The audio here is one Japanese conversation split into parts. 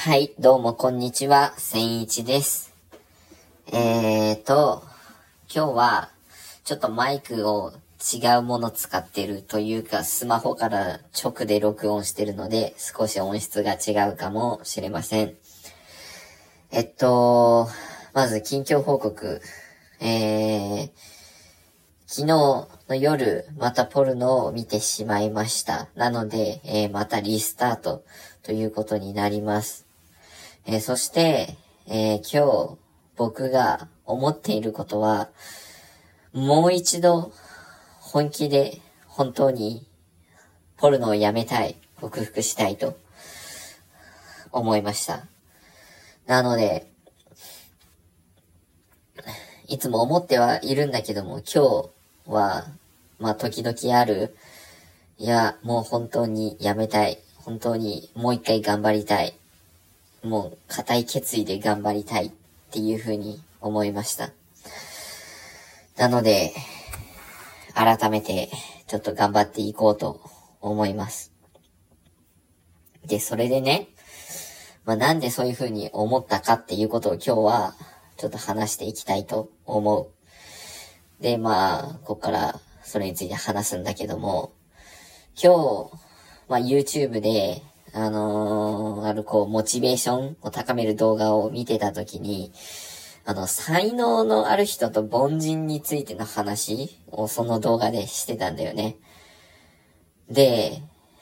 はい、どうもこんにちは、千一です。今日は、ちょっとマイクを違うもの使ってるというか、スマホから直で録音してるので、少し音質が違うかもしれません。まず近況報告。昨日の夜、またポルノを見てしまいました。なので、またリスタートということになります。そして、今日僕が思っていることは、もう一度本気で本当にポルノをやめたい、克服したいと思いました。なので、いつも思ってはいるんだけども、今日は、時々ある、いや、もう本当にやめたい。本当にもう一回頑張りたい。もう固い決意で頑張りたいっていう風に思いました。なので、改めてちょっと頑張っていこうと思います。で、それでね、なんでそういう風に思ったかっていうことを今日はちょっと話していきたいと思う。で、ここからそれについて話すんだけども、今日、YouTube で、モチベーションを高める動画を見てたときに、才能のある人と凡人についての話をその動画でしてたんだよね。で、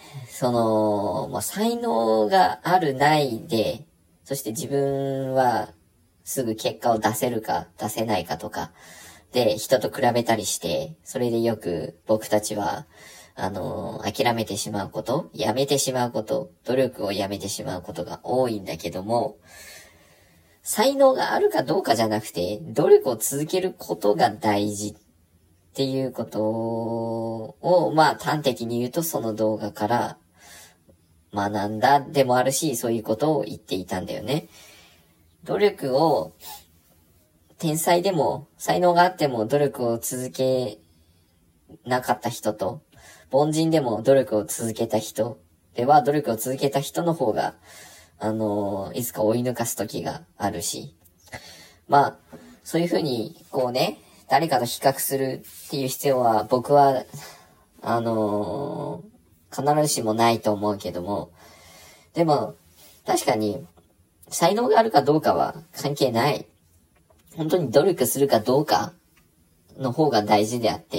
才能があるないで、そして自分はすぐ結果を出せるか出せないかとか、で、人と比べたりして、それでよく僕たちは、諦めてしまうこと、やめてしまうこと、努力をやめてしまうことが多いんだけども、才能があるかどうかじゃなくて、努力を続けることが大事っていうことを、端的に言うとその動画から学んだでもあるし、そういうことを言っていたんだよね。努力を、天才でも、才能があっても努力を続けなかった人と、凡人でも努力を続けた人では、努力を続けた人の方が、いつか追い抜かす時があるし。そういうふうに、誰かと比較するっていう必要は、僕は、必ずしもないと思うけども、でも、確かに、才能があるかどうかは関係ない。本当に努力するかどうかの方が大事であって、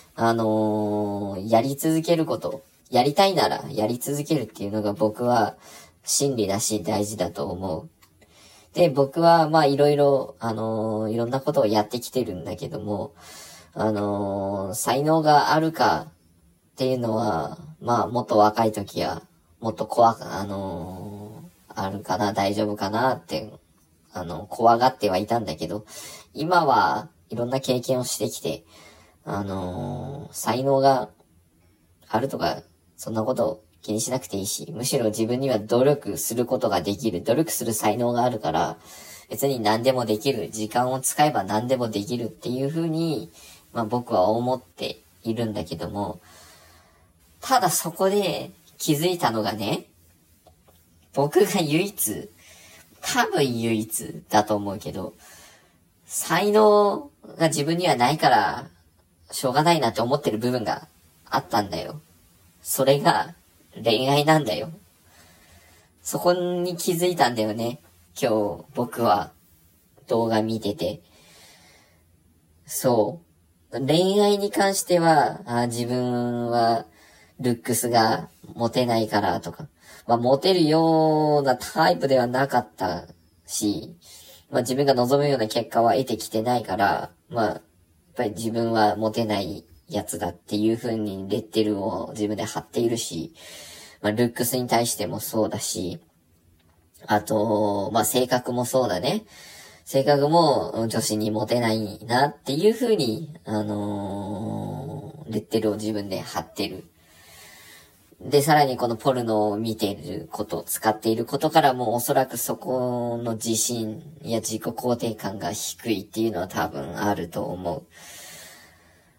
やり続けること、やりたいならやり続けるっていうのが僕は真理だし大事だと思う。で、僕はいろいろ、いろんなことをやってきてるんだけども、才能があるかっていうのは、もっと若い時は、もっとあるかな、大丈夫かなって、怖がってはいたんだけど、今はいろんな経験をしてきて、才能があるとか、そんなことを気にしなくていいし、むしろ自分には努力することができる、努力する才能があるから、別に何でもできる、時間を使えば何でもできるっていう風に、僕は思っているんだけども、ただそこで気づいたのがね、僕が多分唯一だと思うけど、才能が自分にはないから、しょうがないなって思ってる部分があったんだよ。それが恋愛なんだよ。そこに気づいたんだよね。今日僕は動画見てて。そう。恋愛に関しては、自分はルックスがモテないからとか、モテるようなタイプではなかったし、自分が望むような結果は得てきてないから、やっぱり自分はモテないやつだっていう風にレッテルを自分で貼っているし、ルックスに対してもそうだし、あと、性格もそうだね。性格も女子にモテないなっていう風に、レッテルを自分で貼ってる。で、さらにこのポルノを見ていること、使っていることからもおそらくそこの自信や自己肯定感が低いっていうのは多分あると思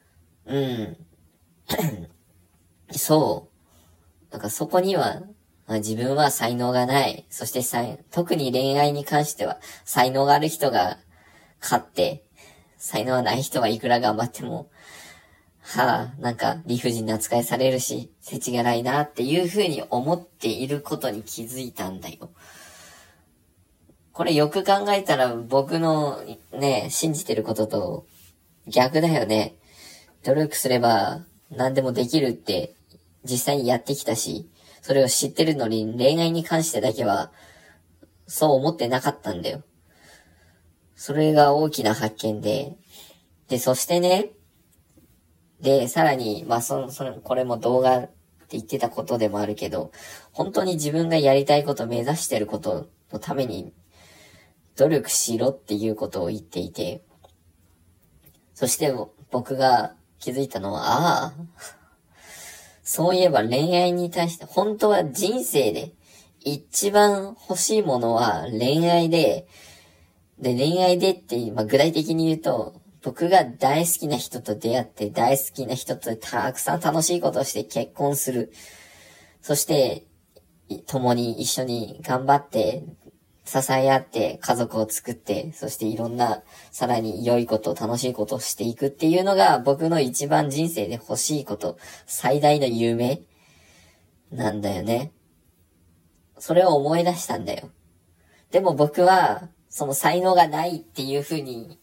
う。そう。そこには、 自分は才能がない。そして特に恋愛に関しては才能がある人が勝って、才能がない人はいくら頑張っても、なんか理不尽な扱いされるし、世知がないなっていう風に思っていることに気づいたんだよ。これよく考えたら僕のね、信じてることと逆だよね。努力すれば何でもできるって実際にやってきたし、それを知ってるのに恋愛に関してだけはそう思ってなかったんだよ。それが大きな発見で、そしてね、さらに、これも動画って言ってたことでもあるけど、本当に自分がやりたいこと、目指してることのために努力しろっていうことを言っていて、そして僕が気づいたのは、そういえば恋愛に対して、本当は人生で一番欲しいものは恋愛で、恋愛でって、具体的に言うと、僕が大好きな人と出会って、大好きな人とたくさん楽しいことをして結婚する。そして、共に一緒に頑張って、支え合って家族を作って、そしていろんな、さらに良いこと、楽しいことをしていくっていうのが僕の一番人生で欲しいこと、最大の夢なんだよね。それを思い出したんだよ。でも僕は、その才能がないっていう風に、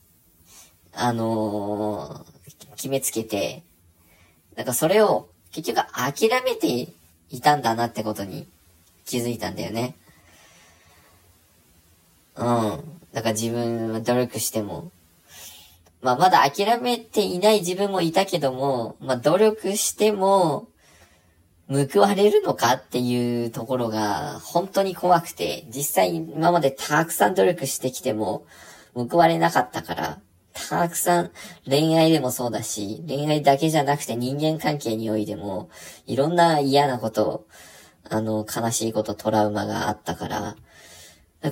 決めつけて、それを結局諦めていたんだなってことに気づいたんだよね。自分は努力しても、まだ諦めていない自分もいたけども、努力しても、報われるのかっていうところが本当に怖くて、実際今までたくさん努力してきても報われなかったから、たくさん恋愛でもそうだし、恋愛だけじゃなくて人間関係においても、いろんな嫌なこと、悲しいこと、トラウマがあったから、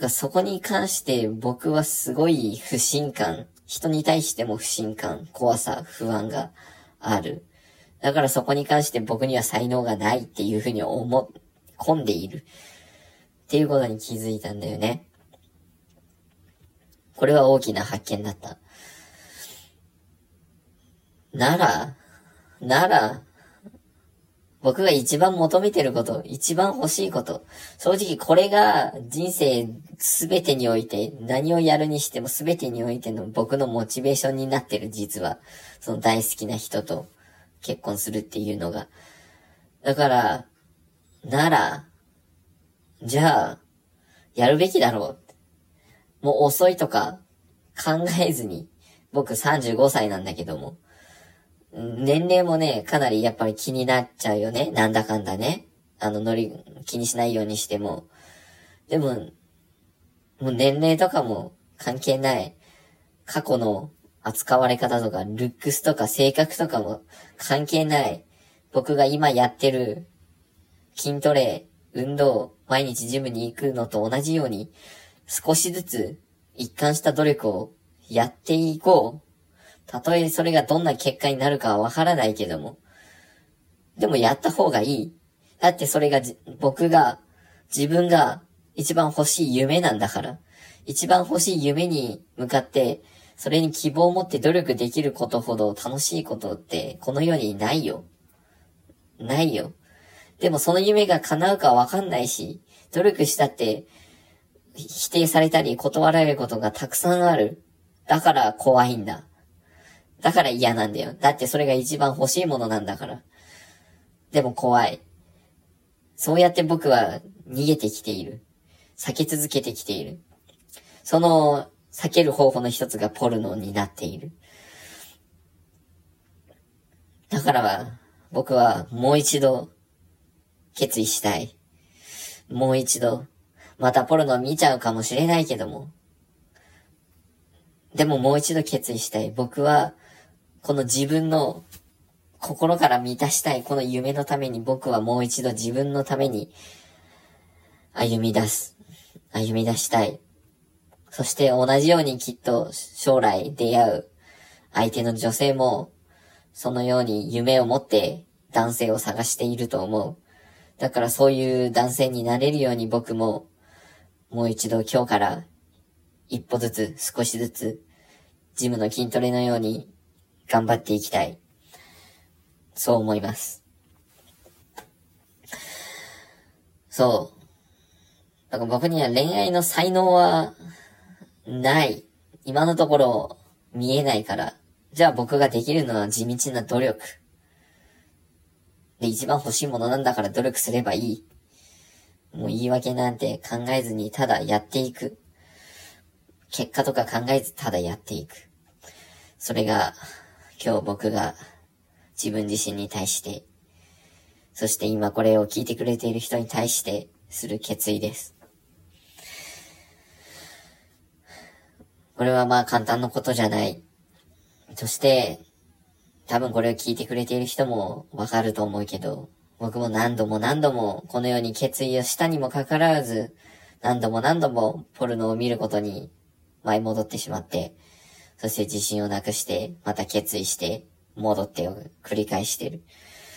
そこに関して僕はすごい不信感、人に対しても不信感、怖さ、不安がある。だからそこに関して僕には才能がないっていうふうに思い込んでいる。っていうことに気づいたんだよね。これは大きな発見だった。なら、僕が一番求めてること、一番欲しいこと、正直これが人生すべてにおいて、何をやるにしてもすべてにおいての僕のモチベーションになってる、実は。その大好きな人と結婚するっていうのが。だから、じゃあ、やるべきだろう。もう遅いとか考えずに、僕35歳なんだけども、年齢もね、かなりやっぱり気になっちゃうよね。なんだかんだね。気にしないようにしても。でも、もう年齢とかも関係ない。過去の扱われ方とか、ルックスとか性格とかも関係ない。僕が今やってる筋トレ、運動、毎日ジムに行くのと同じように、少しずつ一貫した努力をやっていこう。たとえそれがどんな結果になるかはわからないけども。でもやった方がいい。だってそれが自分が一番欲しい夢なんだから。一番欲しい夢に向かって、それに希望を持って努力できることほど楽しいことってこの世にないよ。ないよ。でもその夢が叶うかわかんないし、努力したって否定されたり断られることがたくさんある。だから怖いんだ。だから嫌なんだよ。だってそれが一番欲しいものなんだから。でも怖い。そうやって僕は逃げてきている。避け続けてきている。その避ける方法の一つがポルノになっている。だから僕はもう一度決意したい。もう一度。またポルノ見ちゃうかもしれないけども。でももう一度決意したい。僕はこの自分の心から満たしたいこの夢のために僕はもう一度自分のために歩み出したい。そして同じようにきっと将来出会う相手の女性もそのように夢を持って男性を探していると思う。 だからそういう男性になれるように僕も、もう一度今日から一歩ずつ少しずつジムの筋トレのように頑張っていきたい。そう思います。そう。だから僕には恋愛の才能はない。今のところ見えないから。じゃあ僕ができるのは地道な努力。で、一番欲しいものなんだから努力すればいい。もう言い訳なんて考えずにただやっていく。結果とか考えずただやっていく。それが今日僕が自分自身に対して、そして今これを聞いてくれている人に対してする決意です。これはまあ簡単なことじゃない。そして多分これを聞いてくれている人もわかると思うけど、僕も何度もこのように決意をしたにもかかわらず、何度もポルノを見ることに舞い戻ってしまって、そして自信をなくして、また決意して、戻ってを繰り返してる。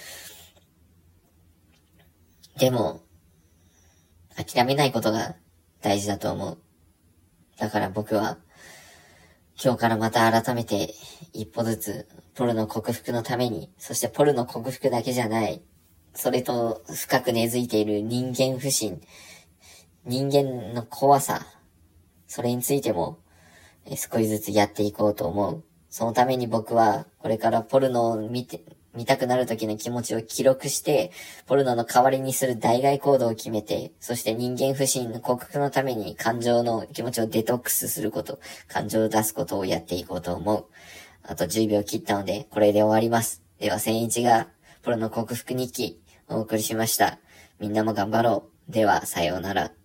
でも、諦めないことが大事だと思う。だから僕は、今日からまた改めて一歩ずつポルノ克服のために、そしてポルノ克服だけじゃない、それと深く根付いている人間不信、人間の怖さ、それについても少しずつやっていこうと思う。そのために僕はこれからポルノを見たくなる時の気持ちを記録して、ポルノの代わりにする代替行動を決めて、そして人間不信の克服のために感情の気持ちをデトックスすること、感情を出すことをやっていこうと思う。あと10秒切ったので、これで終わります。では、千一がポルノ克服日記お送りしました。みんなも頑張ろう。では、さようなら。